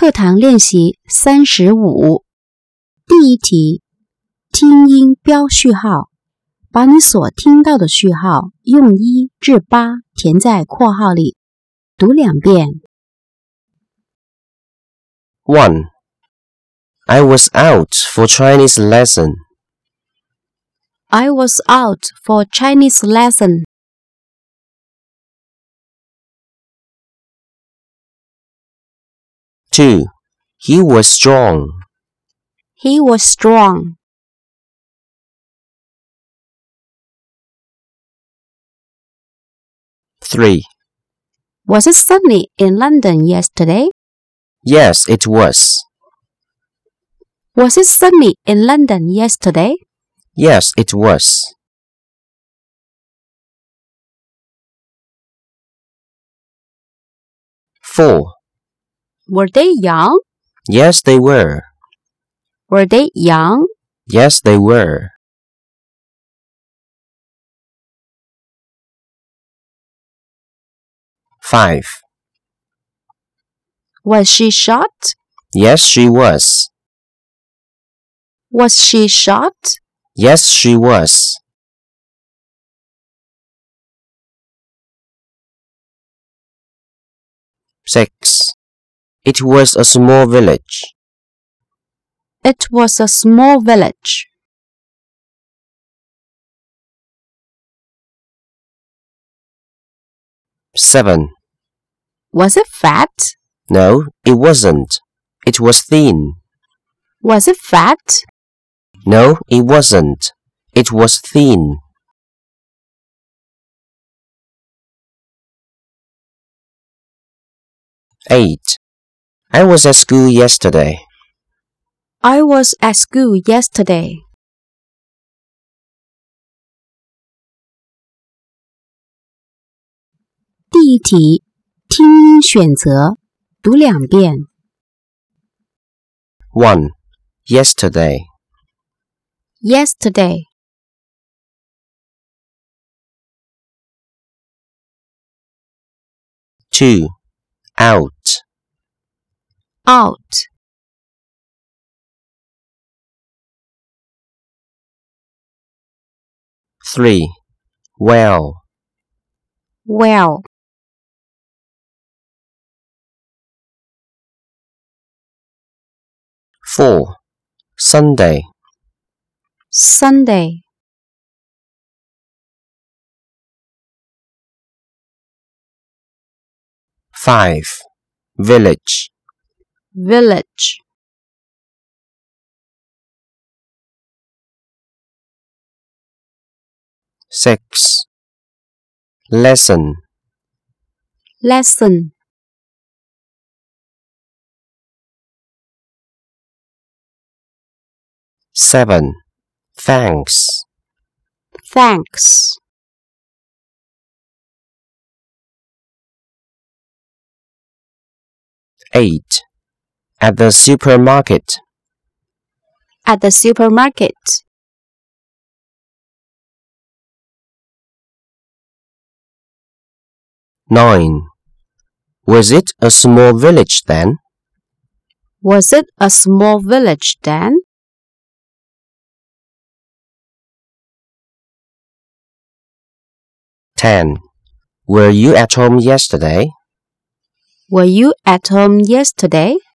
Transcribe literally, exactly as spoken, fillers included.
课堂练习三十五，第一题，听音标序号，把你所听到的序号用一至八填在括号里，读两遍。 one. I was out for Chinese lesson. I was out for Chinese lesson. two. He was strong. He was strong. three. Was it sunny in London yesterday? Yes, it was. Was it sunny in London yesterday? Yes, it was. four. Were they young? Yes, they were. Were they young? Yes, they were. five. Was she shot? Yes, she was. Was she shot? Yes, she was. six. It was a small village. It was a small village. seven. Was it fat? No, it wasn't. It was thin. Was it fat? No, it wasn't. It was thin. eight. I was at school yesterday. I was at school yesterday. 第一题，听音选择，读两遍。 one. Yesterday. Yesterday. two. Out. Out. three. Well. Well. four. Sunday. Sunday. five. Village. Village. six. Lesson. Lesson. seven. Thanks. Thanks. eight. At the supermarket. At the supermarket. nine. Was it a small village then? Was it a small village then? ten. Were you at home yesterday? Were you at home yesterday?